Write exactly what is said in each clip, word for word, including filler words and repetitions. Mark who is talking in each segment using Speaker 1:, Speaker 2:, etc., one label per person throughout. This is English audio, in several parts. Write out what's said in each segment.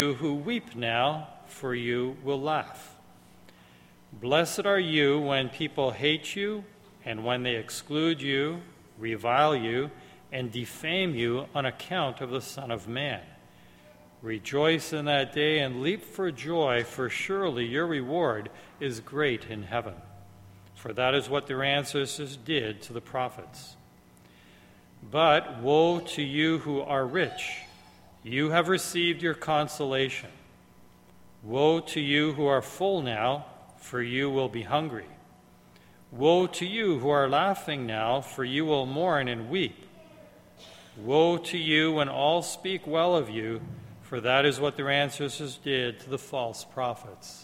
Speaker 1: You who weep now, for you will laugh. Blessed are you when people hate you, and when they exclude you, revile you, and defame you on account of the Son of Man. Rejoice in that day and leap for joy, for surely your reward is great in heaven. For that is what their ancestors did to the prophets. But woe to you who are rich! You have received your consolation. Woe to you who are full now, for you will be hungry. Woe to you who are laughing now, for you will mourn and weep. Woe to you when all speak well of you, for that is what their ancestors did to the false prophets.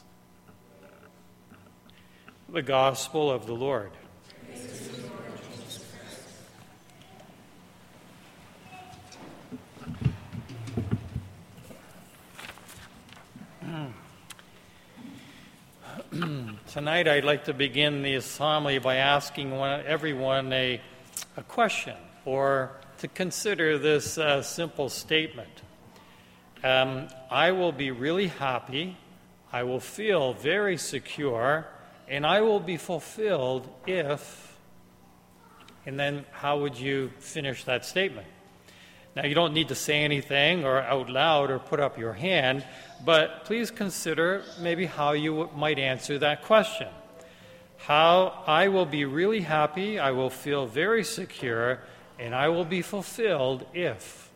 Speaker 1: The Gospel of the Lord. Tonight I'd like to begin the homily by asking one, everyone a, a question, or to consider this uh, simple statement. Um, I will be really happy, I will feel very secure, and I will be fulfilled if... And then how would you finish that statement? Now, you don't need to say anything or out loud or put up your hand, but please consider maybe how you might answer that question. How I will be really happy, I will feel very secure, and I will be fulfilled if.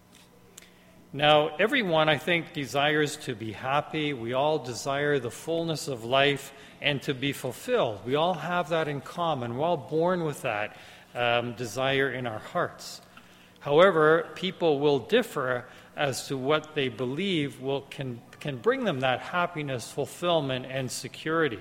Speaker 1: Now, everyone, I think, desires to be happy. We all desire the fullness of life and to be fulfilled. We all have that in common. We're all born with that um, desire in our hearts. However, people will differ as to what they believe will can, can bring them that happiness, fulfillment, and security.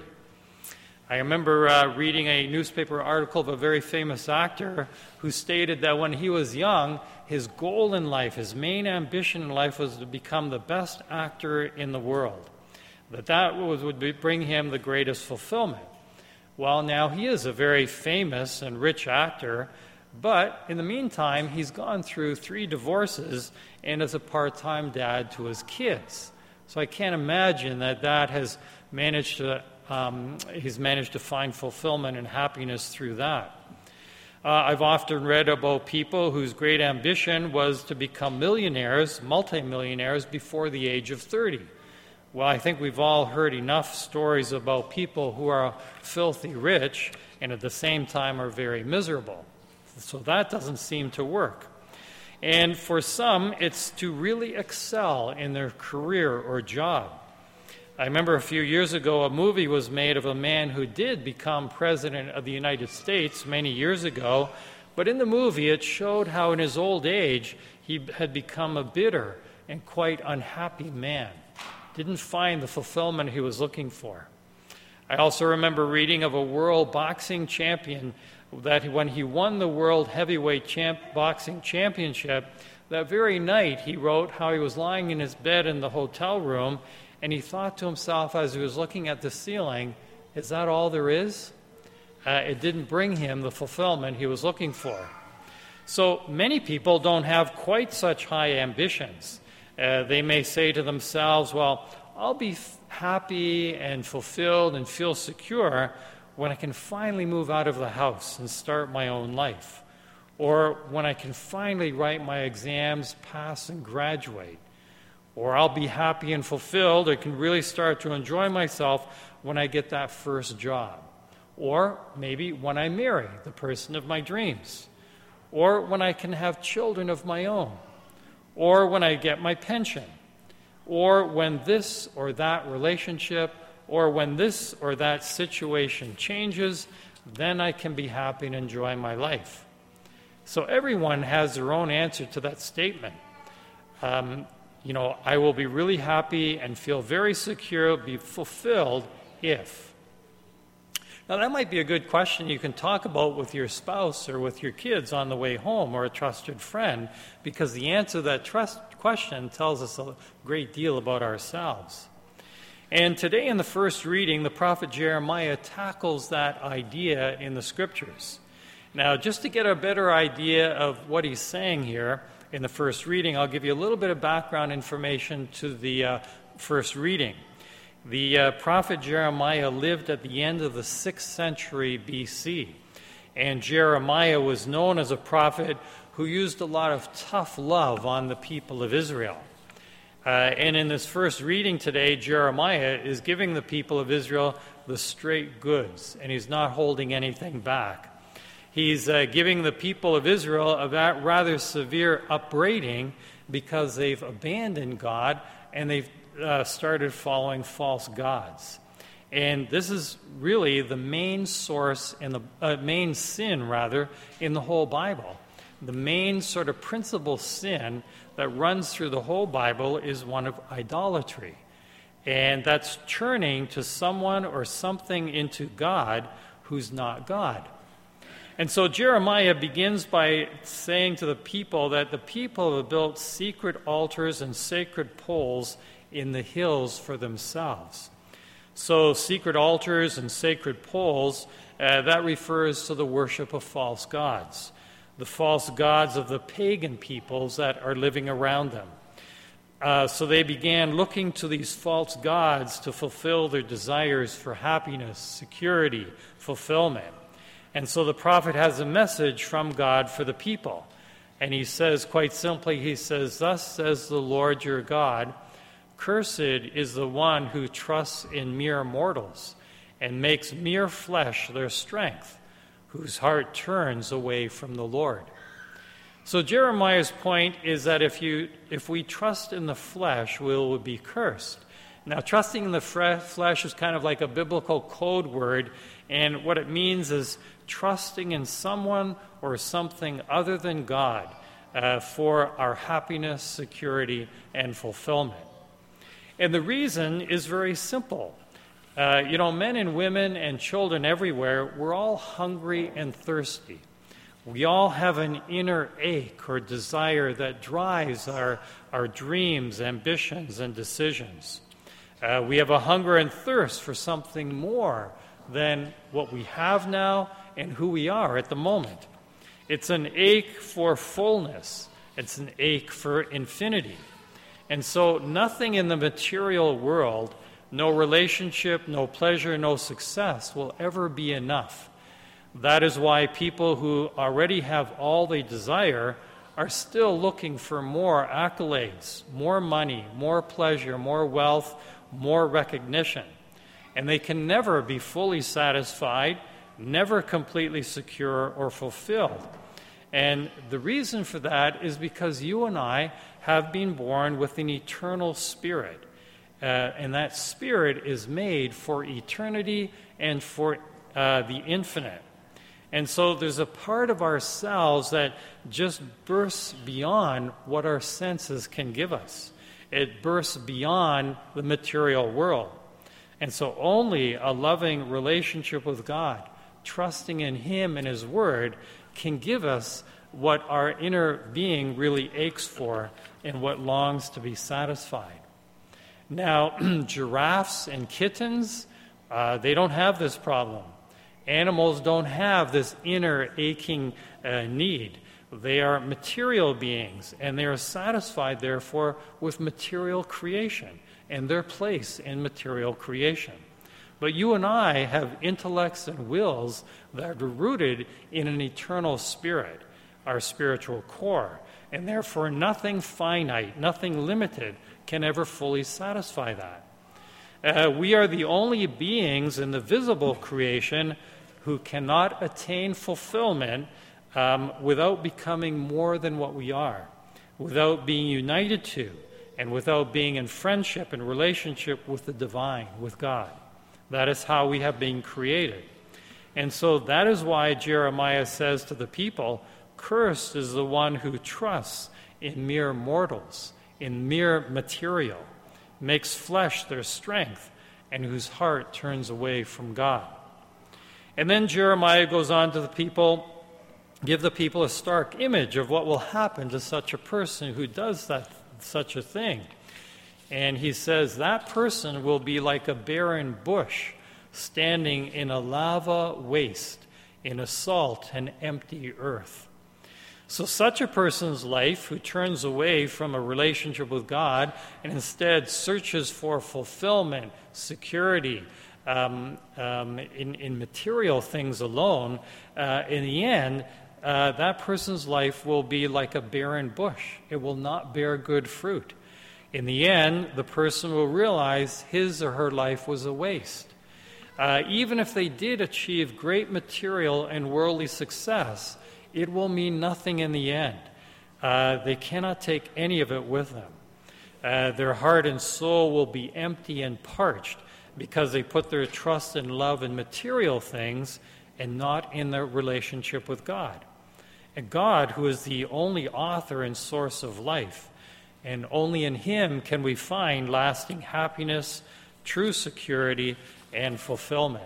Speaker 1: I remember uh, reading a newspaper article of a very famous actor who stated that when he was young, his goal in life, his main ambition in life was to become the best actor in the world. That that was, would be, bring him the greatest fulfillment. Well, now he is a very famous and rich actor, but in the meantime, he's gone through three divorces and is a part-time dad to his kids. So I can't imagine that that has managed to, um, he's managed to find fulfillment and happiness through that. Uh, I've often read about people whose great ambition was to become millionaires, multimillionaires, before the age of thirty. Well, I think we've all heard enough stories about people who are filthy rich and at the same time are very miserable. So that doesn't seem to work. And for some, it's to really excel in their career or job. I remember a few years ago, a movie was made of a man who did become president of the United States many years ago, but in the movie it showed how in his old age he had become a bitter and quite unhappy man. Didn't find the fulfillment he was looking for. I also remember reading of a world boxing champion that when he won the World Heavyweight Champ- Boxing Championship, that very night he wrote how he was lying in his bed in the hotel room, and he thought to himself as he was looking at the ceiling, is that all there is? Uh, it didn't bring him the fulfillment he was looking for. So many people don't have quite such high ambitions. Uh, they may say to themselves, well, I'll be f- happy and fulfilled and feel secure when I can finally move out of the house and start my own life, or when I can finally write my exams, pass, and graduate, or I'll be happy and fulfilled or can really start to enjoy myself when I get that first job, or maybe when I marry the person of my dreams, or when I can have children of my own, or when I get my pension, or when this or that relationship or when this or that situation changes, then I can be happy and enjoy my life. So everyone has their own answer to that statement. Um, you know, I will be really happy and feel very secure, be fulfilled if. Now that might be a good question you can talk about with your spouse or with your kids on the way home or a trusted friend, because the answer to that trust question tells us a great deal about ourselves. And today in the first reading, the prophet Jeremiah tackles that idea in the scriptures. Now, just to get a better idea of what he's saying here, in the first reading, I'll give you a little bit of background information to the uh, first reading. The uh, prophet Jeremiah lived at the end of the sixth century B C, and Jeremiah was known as a prophet who used a lot of tough love on the people of Israel. Uh, and in this first reading today, Jeremiah is giving the people of Israel the straight goods, and he's not holding anything back. He's uh, giving the people of Israel a rather severe upbraiding because they've abandoned God and they've uh, started following false gods. And this is really the main source, and the uh, main sin, rather, in the whole Bible. The main sort of principal sin that runs through the whole Bible is one of idolatry. And that's turning to someone or something into God who's not God. And so Jeremiah begins by saying to the people that the people have built secret altars and sacred poles in the hills for themselves. So secret altars and sacred poles, uh, that refers to the worship of false gods, the false gods of the pagan peoples that are living around them. Uh, so they began looking to these false gods to fulfill their desires for happiness, security, fulfillment. And so the prophet has a message from God for the people. And he says, quite simply, he says, "Thus says the Lord your God, cursed is the one who trusts in mere mortals and makes mere flesh their strength, whose heart turns away from the Lord." So Jeremiah's point is that if you if we trust in the flesh, we will be cursed. Now, trusting in the flesh is kind of like a biblical code word, and what it means is trusting in someone or something other than God uh, for our happiness, security, and fulfillment. And the reason is very simple. Uh, you know, men and women and children everywhere, we're all hungry and thirsty. We all have an inner ache or desire that drives our, our dreams, ambitions, and decisions. Uh, we have a hunger and thirst for something more than what we have now and who we are at the moment. It's an ache for fullness. It's an ache for infinity. And so nothing in the material world, no relationship, no pleasure, no success will ever be enough. That is why people who already have all they desire are still looking for more accolades, more money, more pleasure, more wealth, more recognition. And they can never be fully satisfied, never completely secure or fulfilled. And the reason for that is because you and I have been born with an eternal spirit. Uh, and that spirit is made for eternity and for uh, the infinite. And so there's a part of ourselves that just bursts beyond what our senses can give us. It bursts beyond the material world. And so only a loving relationship with God, trusting in Him and His Word, can give us what our inner being really aches for and what longs to be satisfied. Now, giraffes and kittens, uh, they don't have this problem. Animals don't have this inner aching uh, need. They are material beings, and they are satisfied, therefore, with material creation and their place in material creation. But you and I have intellects and wills that are rooted in an eternal spirit, our spiritual core, and therefore nothing finite, nothing limited can ever fully satisfy that. Uh, we are the only beings in the visible creation who cannot attain fulfillment um, without becoming more than what we are, without being united to, and without being in friendship and relationship with the divine, with God. That is how we have been created. And so that is why Jeremiah says to the people, "Cursed is the one who trusts in mere mortals, in mere material, makes flesh their strength, and whose heart turns away from God." And then Jeremiah goes on to the people, give the people a stark image of what will happen to such a person who does that, such a thing. And he says that person will be like a barren bush standing in a lava waste, in a salt and empty earth. So such a person's life who turns away from a relationship with God and instead searches for fulfillment, security, um, um, in, in material things alone, uh, in the end, uh, that person's life will be like a barren bush. It will not bear good fruit. In the end, the person will realize his or her life was a waste. Uh, even if they did achieve great material and worldly success, it will mean nothing in the end. Uh, they cannot take any of it with them. Uh, their heart and soul will be empty and parched because they put their trust and love in material things and not in their relationship with God. And God, who is the only author and source of life, and only in Him can we find lasting happiness, true security, and fulfillment.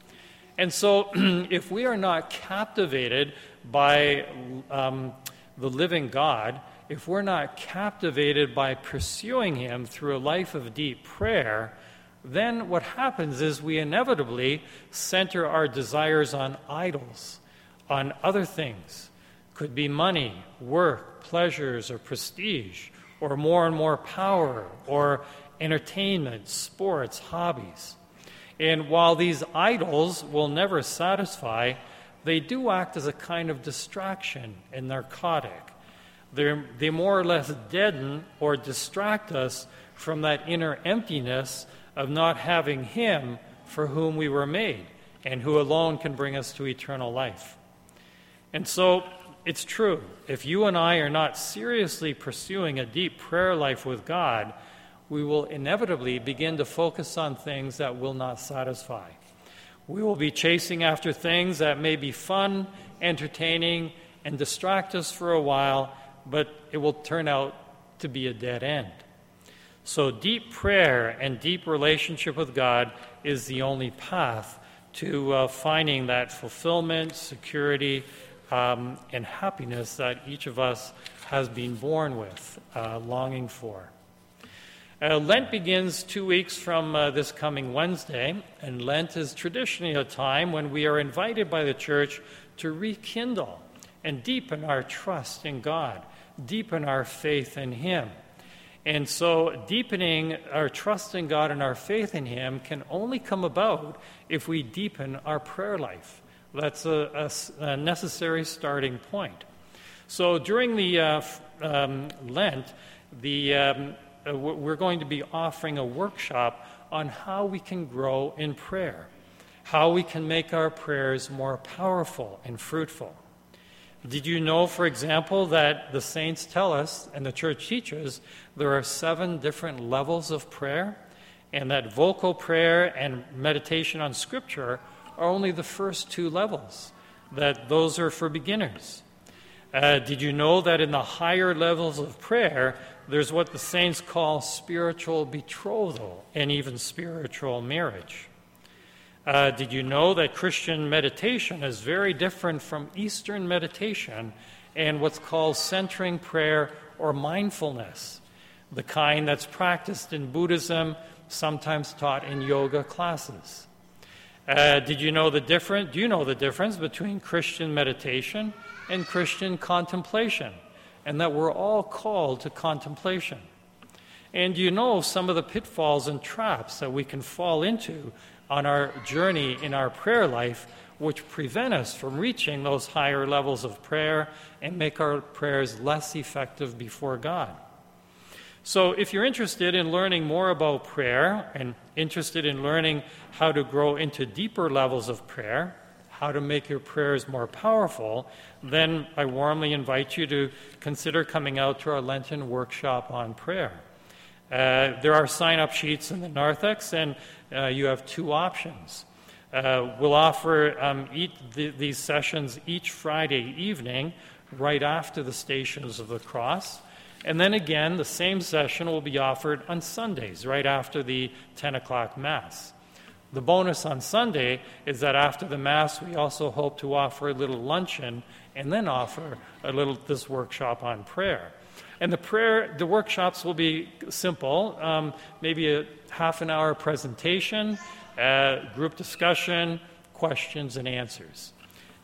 Speaker 1: And so, if we are not captivated by um, the living God, if we're not captivated by pursuing Him through a life of deep prayer, then what happens is we inevitably center our desires on idols, on other things. Could be money, work, pleasures, or prestige, or more and more power, or entertainment, sports, hobbies. And while these idols will never satisfy, they do act as a kind of distraction and narcotic. They're, they more or less deaden or distract us from that inner emptiness of not having Him for whom we were made and who alone can bring us to eternal life. And so, it's true, if you and I are not seriously pursuing a deep prayer life with God, we will inevitably begin to focus on things that will not satisfy. We will be chasing after things that may be fun, entertaining, and distract us for a while, but it will turn out to be a dead end. So deep prayer and deep relationship with God is the only path to uh, finding that fulfillment, security, Um, and happiness that each of us has been born with, uh, longing for. Uh, Lent begins two weeks from uh, this coming Wednesday, and Lent is traditionally a time when we are invited by the Church to rekindle and deepen our trust in God, deepen our faith in Him. And so deepening our trust in God and our faith in Him can only come about if we deepen our prayer life. That's a, a, a necessary starting point. So during the uh, um, Lent, the, um, uh, we're going to be offering a workshop on how we can grow in prayer, how we can make our prayers more powerful and fruitful. Did you know, for example, that the saints tell us, and the Church teaches, there are seven different levels of prayer, and that vocal prayer and meditation on Scripture are only the first two levels, that those are for beginners. Uh, did you know that in the higher levels of prayer, there's what the saints call spiritual betrothal and even spiritual marriage? Uh, did you know that Christian meditation is very different from Eastern meditation and what's called centering prayer or mindfulness, the kind that's practiced in Buddhism, sometimes taught in yoga classes? Uh, did you know the difference? Do you know the difference between Christian meditation and Christian contemplation, and that we're all called to contemplation? And do you know some of the pitfalls and traps that we can fall into on our journey in our prayer life, which prevent us from reaching those higher levels of prayer and make our prayers less effective before God? So if you're interested in learning more about prayer and interested in learning how to grow into deeper levels of prayer, how to make your prayers more powerful, then I warmly invite you to consider coming out to our Lenten workshop on prayer. Uh, there are sign-up sheets in the narthex, and uh, you have two options. Uh, we'll offer um, each, the, these sessions each Friday evening right after the Stations of the Cross. And then again, the same session will be offered on Sundays, right after the ten o'clock Mass. The bonus on Sunday is that after the Mass, we also hope to offer a little luncheon and then offer a little this workshop on prayer. And the prayer, the workshops will be simple, um, maybe a half an hour presentation, uh, group discussion, questions and answers.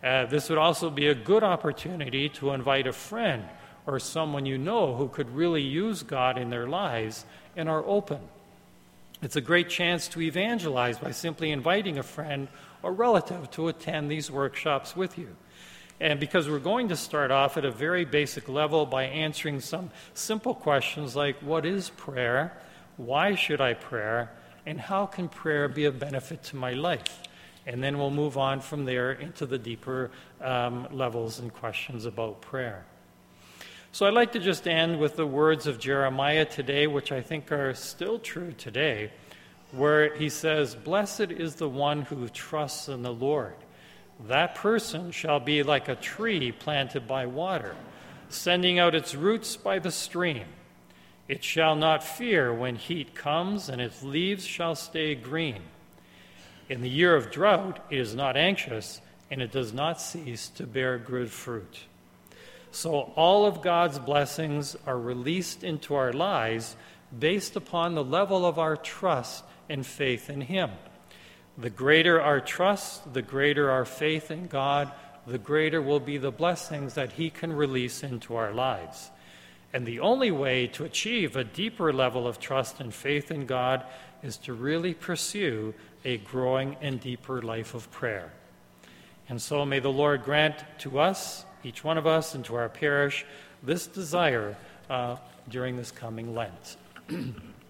Speaker 1: Uh, this would also be a good opportunity to invite a friend or someone you know who could really use God in their lives and are open. It's a great chance to evangelize by simply inviting a friend or relative to attend these workshops with you. And because we're going to start off at a very basic level by answering some simple questions like, what is prayer? Why should I pray? And how can prayer be a benefit to my life? And then we'll move on from there into the deeper um, levels and questions about prayer. So I'd like to just end with the words of Jeremiah today, which I think are still true today, where he says, "Blessed is the one who trusts in the Lord. That person shall be like a tree planted by water, sending out its roots by the stream. It shall not fear when heat comes, and its leaves shall stay green. In the year of drought, it is not anxious, and it does not cease to bear good fruit." So all of God's blessings are released into our lives based upon the level of our trust and faith in Him. The greater our trust, the greater our faith in God, the greater will be the blessings that He can release into our lives. And the only way to achieve a deeper level of trust and faith in God is to really pursue a growing and deeper life of prayer. And so may the Lord grant to us, each one of us, and to our parish, this desire uh, during this coming Lent.